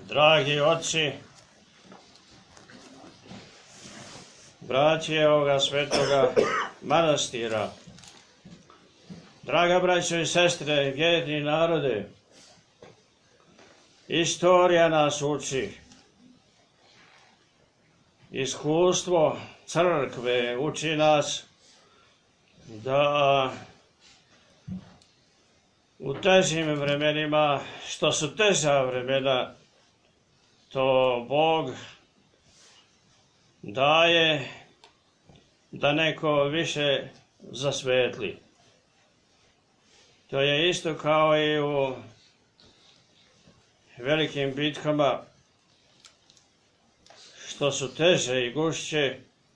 Dragi oci, braće ovoga svetoga manastira, draga braćo i sestre, vjerni narode, istorija nas uči, iskustvo crkve uči nas da u težim vremenima, što su teža vremena, to Bog daje da neko više zasvetli. To je isto kao i u velikim bitkama, što su teže i gušće,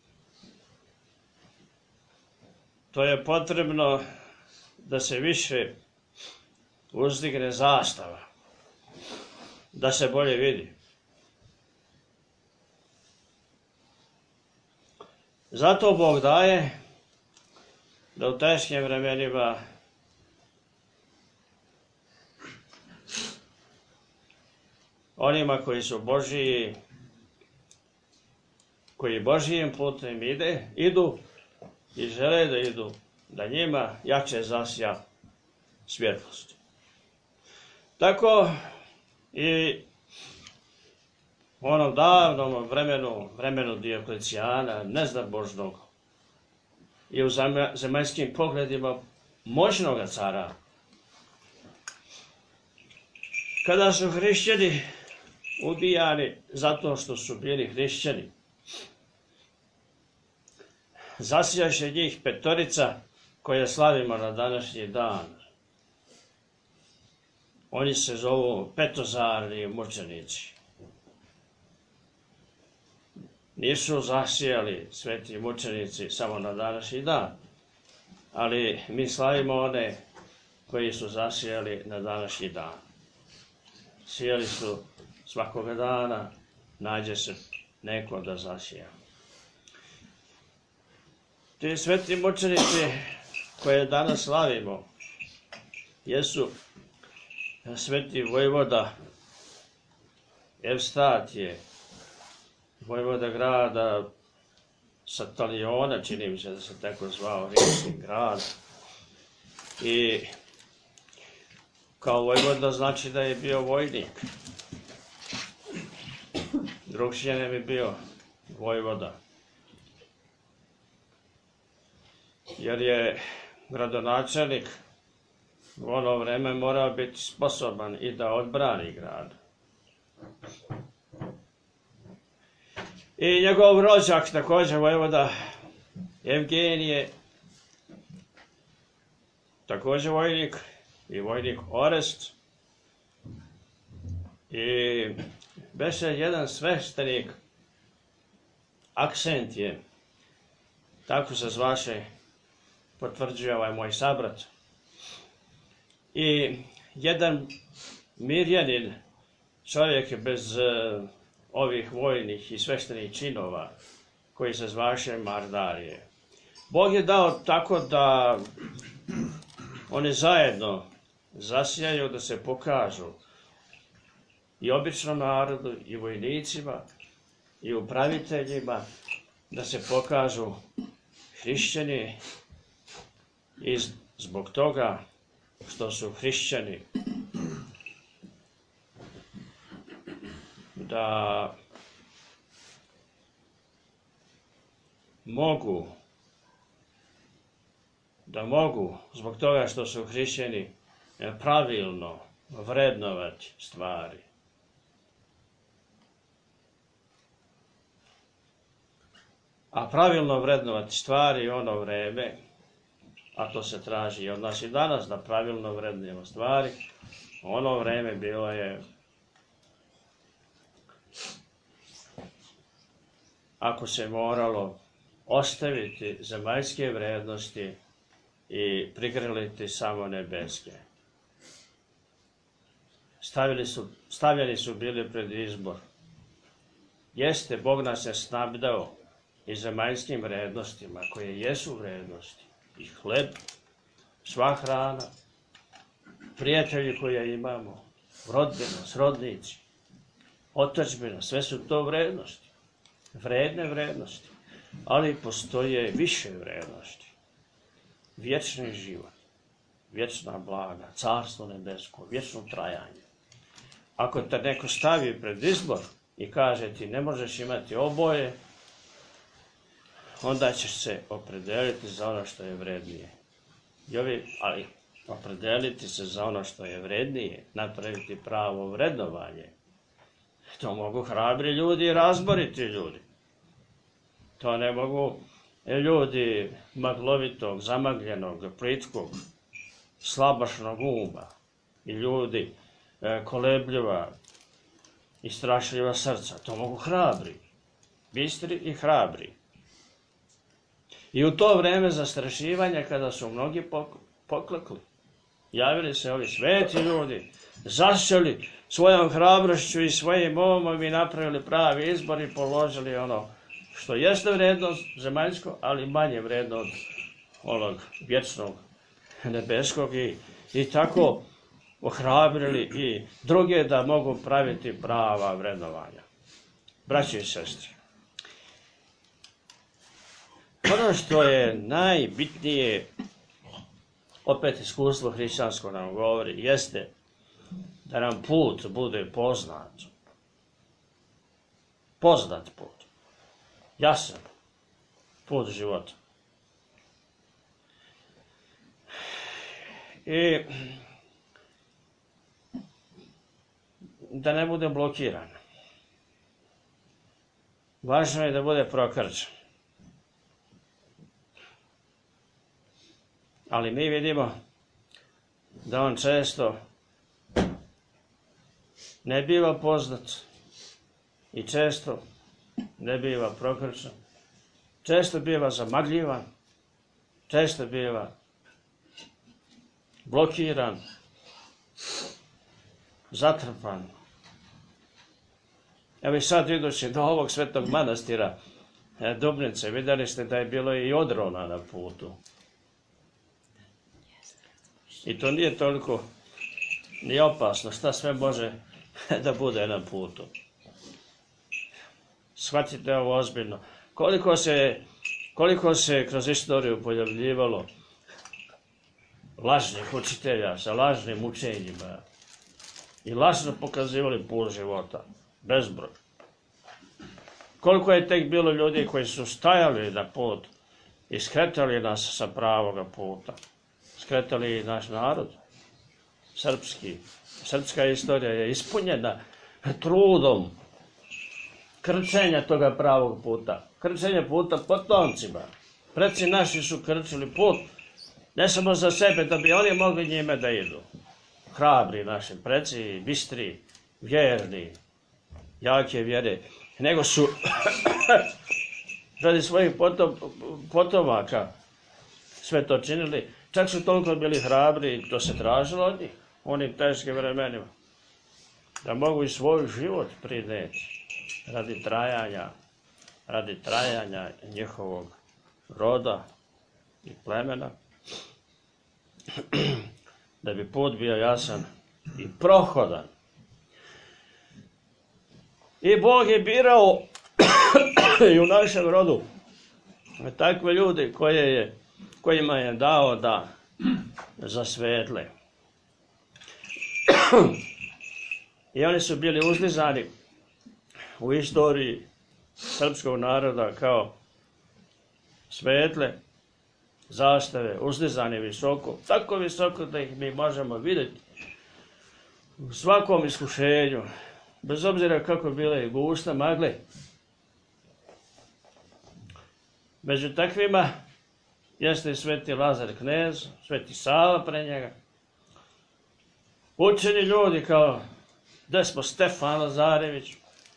to je potrebno da se više uzdigne zastava, da se bolje vidi. Zato Bog daje da u teškim vremenima onima koji su Božiji, koji Božijim putem idu i žele da idu, da njima jače zasja svjetlost. Tako i u onom davnom vremenu Dioklecijana, nezdabožnog, i u zemaljskim pogledima moćnoga cara, kada su hrišćani ubijani zato što su bili hrišćani, zasjaše njih petorica koje slavimo na današnji dan. Oni se zovu petozarni mučenici. Nisu zasijali sveti mučenici samo na današnji dan, ali mi slavimo one koji su zasijali na današnji dan. Sijali su svakoga dana, nađe se neko da zasija. Ti sveti mučenici koje danas slavimo jesu sveti vojvoda Evstatije, vojvoda grada Sataliona, čini mi se da se tako zvao rimski grad. I kao vojvoda znači da je bio vojnik. Drugčije ne bi bio vojvoda. Jer je gradonačelnik u ono vreme morao biti sposoban i da odbrani grad. I njegov rođak, također vojvoda Evgenije, također vojnik, i vojnik Orest. I beše jedan sveštenik, Aksentije, tako se zvaše, potvrđuje ovaj moj sabrat. I jedan Mirjanin, čovjek bez ovih vojnih i sveštenih činova, koji se zvaše Mardarije. Bog je dao tako da oni zajedno zasijaju, da se pokažu i običnom narodu, i vojnicima, i upraviteljima, da se pokažu hrišćani, i zbog toga što su hrišćani, da mogu zbog toga što su hrišćani pravilno vrednovati stvari. A pravilno vrednovati stvari ono vreme, a to se traži i od nas i danas, da pravilno vrednujemo stvari, ono vreme bilo je, ako se moralo ostaviti zemaljske vrednosti i prigrliti samo nebeske. Stavljeni su bili pred izbor. Jeste, Bog nas je snabdeo i zemaljskim vrednostima, koje jesu vrednosti, i hleb, sva hrana, prijatelji koje imamo, rodbina, srodnici. otadžbina, sve su to vrednosti. Vredne vrednosti. Ali postoje više vrednosti. Vječni život, vječna blaga, carstvo nebesko, vječno trajanje. Ako te neko stavi pred izbor i kaže ti ne možeš imati oboje, onda ćeš se opredeliti za ono što je vrednije. Ali opredeliti se za ono što je vrednije, napraviti pravo vrednovanje, to mogu hrabri ljudi i razboriti ljudi. To ne mogu ljudi maglovitog, zamagljenog, plitkog, slabašnog uma i ljudi kolebljiva i strašljiva srca. To mogu hrabri, bistri i hrabri. I u to vreme zastrašivanja, kada su mnogi poklekli, javili se ovi sveti ljudi, zasjeli svojom hrabrošću i svojim umom i napravili pravi izbor i položili ono što jeste vrednost zemaljsko, ali manje vredno od onog vječnog nebeskog i tako ohrabrili i druge da mogu praviti prava vrednovanja. Braći i sestri, ono što je najbitnije, opet iskustvo hrišćansko nam govori, jeste da nam put bude poznat. Poznat put. Jasan put života. I da ne bude blokiran. Važno je da bude prokrčen. Ali mi vidimo da on često ne biva poznat i često ne biva prokrčen, često biva zamagljivan, često biva blokiran, zatrpan. Evo i sad idući do ovog svetog manastira Dubnice, vidjeli ste da je bilo i odrona na putu. I to nije toliko ni opasno, šta sve može da bude na putu. Shvatite ovo ozbiljno. Koliko se kroz istoriju pojavljivalo lažnih učitelja sa lažnim učenjima i lažno pokazivali put života. Bezbroj. Koliko je tek bilo ljudi koji su stajali na put i skretali nas sa pravoga puta. Skretali naš narod, srpski. Srpska istorija je ispunjena trudom krčenja toga pravog puta. Krčenja puta potomcima. Preci naši su krčili put, ne samo za sebe, da bi oni mogli njime da idu. Hrabri naši preci, bistri, vjerni, jake vjere, nego su radi svojih potomaka sve to činili. Čak su toliko bili hrabri i to se tražilo od njih u onim teškim vremenima. Da mogu i svoj život prineti radi trajanja njihovog roda i plemena. Da bi put bio jasan i prohodan. I Bog je birao i u našem rodu takve ljude kojima je dao da zasvetle. I oni su bili uzdizani u istoriji srpskog naroda kao svetle zastave, uzdizani visoko, tako visoko da ih mi možemo vidjeti u svakom iskušenju, bez obzira kako bile gusta magle. Među takvima jeste i sveti Lazar knez, sveti Sava pre njega, učeni ljudi kao despot Stefan Lazarević,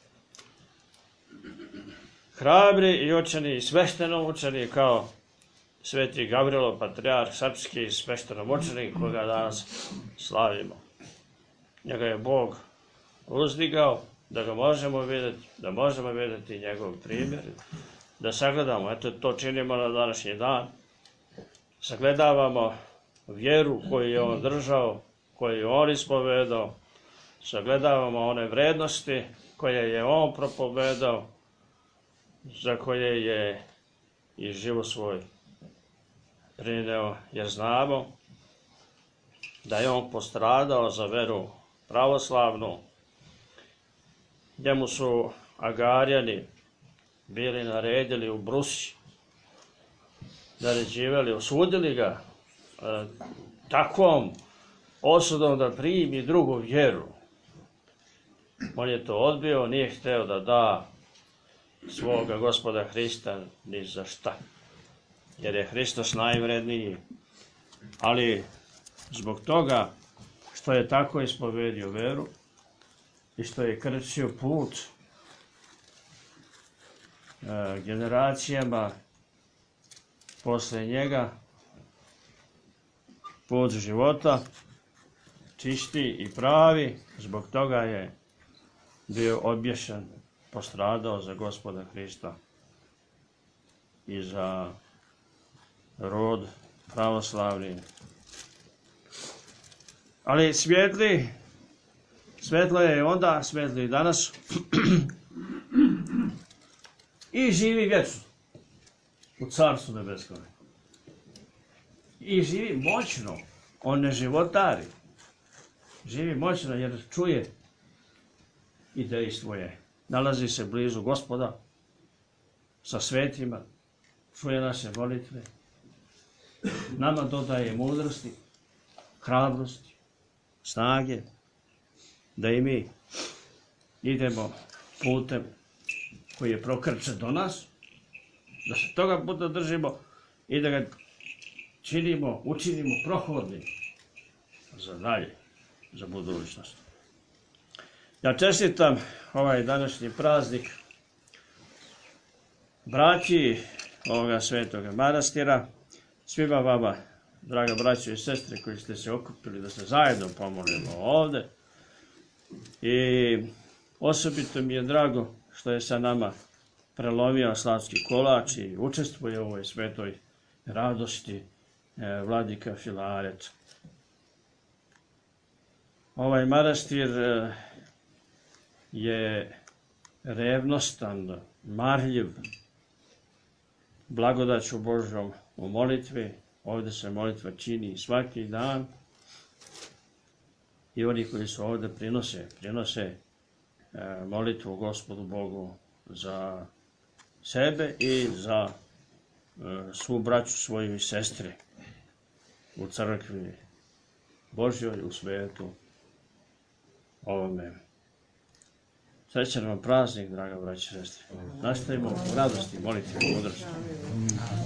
hrabri i učeni i svešteno učeni kao sveti Gavrilo, patrijarh srpski i svešteno mučenik koga danas slavimo. Njega je Bog uzdigao da ga možemo vidjeti, da možemo vidjeti njegov primjer, da sagledamo, eto to činimo na današnji dan, sagledavamo vjeru koju je on držao, koju je on ispovedao, sagledavamo one vrednosti koje je on propovedao, za koje je i život svoj prineo, jer znamo da je on postradao za veru pravoslavnu. Njemu su Agarjani bili naredili u Brusi, naređivali, osudili ga takvom osudom da primi drugu vjeru. On je to odbio, nije hteo da da svoga Gospoda Hrista ni za šta, jer je Hristos najvredniji. Ali zbog toga što je tako ispovedio veru i što je krčio put generacijama posle njega, put života, čisti i pravi, zbog toga je bio obješen, postradao za Gospoda Hrista i za rod pravoslavni. Ali svetlo je onda, svetlo i danas i živi vječno u Carstvu nebeskom. I živi moćno, on ne životari. Živi moćno jer čuje i dejstvuje. Nalazi se blizu Gospoda sa svetima, čuje naše molitve, nama dodaje mudrosti, hrabrosti, snage, da i mi idemo putem koji je prokrčen do nas, da se toga puta držimo i da ga učinimo prohodnim za dalje, za budućnost. Ja čestitam ovaj današnji praznik braći ovoga svetoga manastira, svima vama, draga braćo i sestre, koji ste se okupili da se zajedno pomolimo ovde. I osobito mi je drago što je sa nama prelomio slavski kolač i učestvuje u ovoj svetoj radosti vladika Filaret. Ovaj manastir je revnostan, marljiv, blagodaću Božjom u molitvi. Ovdje se molitva čini svaki dan i oni koji su ovdje prinose molitvu Gospodu Bogu za sebe i za svu braću svoju i sestre u crkvi Božjoj, u svetu ovome. Srećan vam praznik, draga braća i sestre. Nastavimo u radosti, molitvi i mudrosti.